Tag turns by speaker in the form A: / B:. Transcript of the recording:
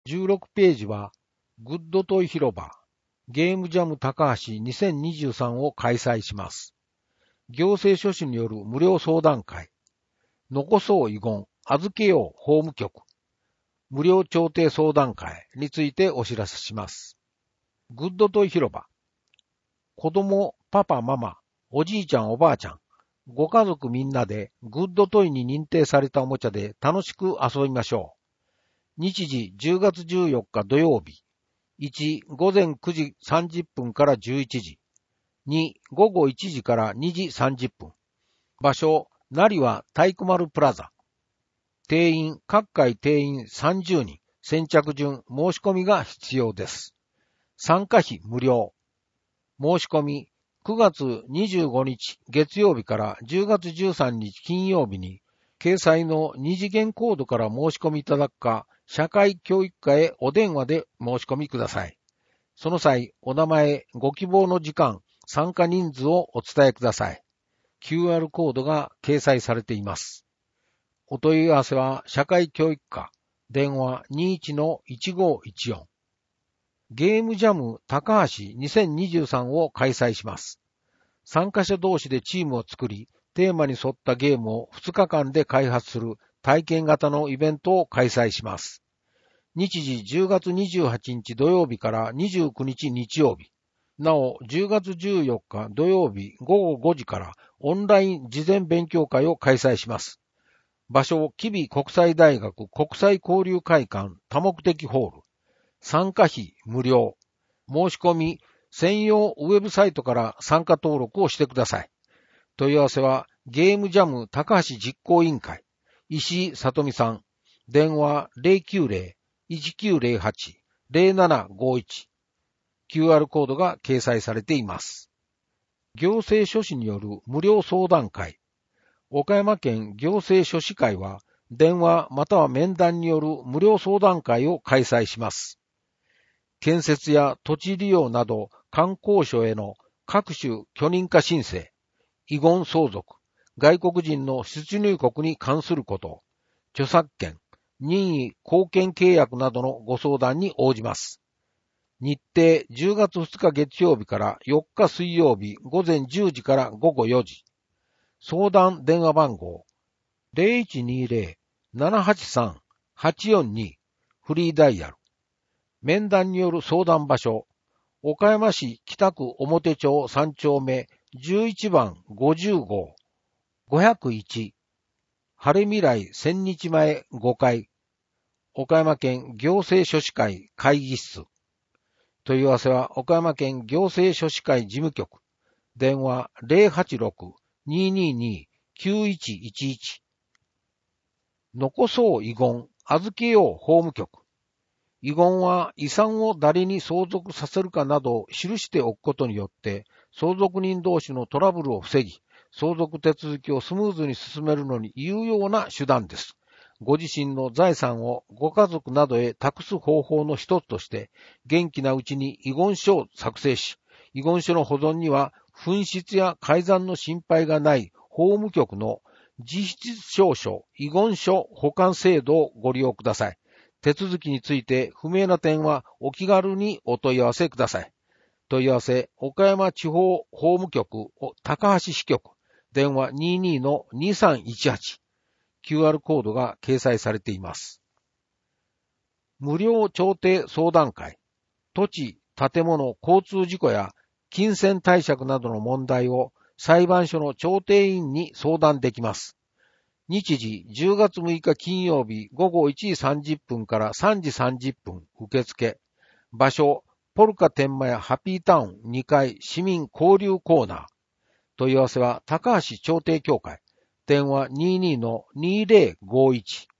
A: 16ページは、グッドトイ広場、ゲームジャム高橋2023を開催します。行政書士による無料相談会、残そう遺言、預けよう法務局、無料調停相談会についてお知らせします。グッドトイ広場、子供、パパ、ママ、おじいちゃん、おばあちゃん、ご家族みんなでグッドトイに認定されたおもちゃで楽しく遊びましょう。日時10月14日土曜日。1、午前9時30分から11時。2、午後1時から2時30分。場所、成羽体育丸プラザ。定員、各回定員30人。先着順、申し込みが必要です。参加費無料。申し込み、9月25日月曜日から10月13日金曜日に、掲載の2次元コードから申し込みいただくか、社会教育課へお電話で申し込みください。その際、お名前、ご希望の時間、参加人数をお伝えください。QR コードが掲載されています。お問い合わせは、社会教育課、電話 21-1514。ゲームジャム高橋2023を開催します。参加者同士でチームを作り、テーマに沿ったゲームを2日間で開発する体験型のイベントを開催します。日時10月28日土曜日から29日日曜日。なお、10月14日土曜日午後5時からオンライン事前勉強会を開催します。場所、吉備国際大学国際交流会館多目的ホール。参加費無料。申し込み、専用ウェブサイトから参加登録をしてください。問い合わせは、ゲームジャム高橋実行委員会、石井里美さん。電話 090-1908-0751。QR コードが掲載されています。行政書士による無料相談会。岡山県行政書士会は、電話または面談による無料相談会を開催します。建設や土地利用など観光所への各種許認可申請、遺言相続、外国人の出入国に関すること、著作権、任意後見契約などのご相談に応じます。日程10月2日月曜日から4日水曜日午前10時から午後4時。相談電話番号 0120-783-842 フリーダイヤル。面談による相談場所、岡山市北区表町3丁目11番50号501晴れ未来千日前5階岡山県行政書士会会議室。問い合わせは岡山県行政書士会事務局。電話 086-222-9111。残そう遺言、預けよう法務局。遺言は遺産を誰に相続させるかなどを記しておくことによって、相続人同士のトラブルを防ぎ、相続手続きをスムーズに進めるのに有用な手段です。ご自身の財産をご家族などへ託す方法の一つとして、元気なうちに遺言書を作成し、遺言書の保存には紛失や改ざんの心配がない法務局の自筆証書遺言書保管制度をご利用ください。手続きについて不明な点はお気軽にお問い合わせください。問い合わせ、岡山地方法務局高橋支局、電話 22-2318。QR コードが掲載されています。無料調停相談会。土地、建物、交通事故や金銭貸借などの問題を裁判所の調停員に相談できます。日時10月6日金曜日午後1時30分から3時30分受付。場所、ポルカ天満屋ハッピータウン2階市民交流コーナー。問い合わせは高橋調停協会。電話 22-2051。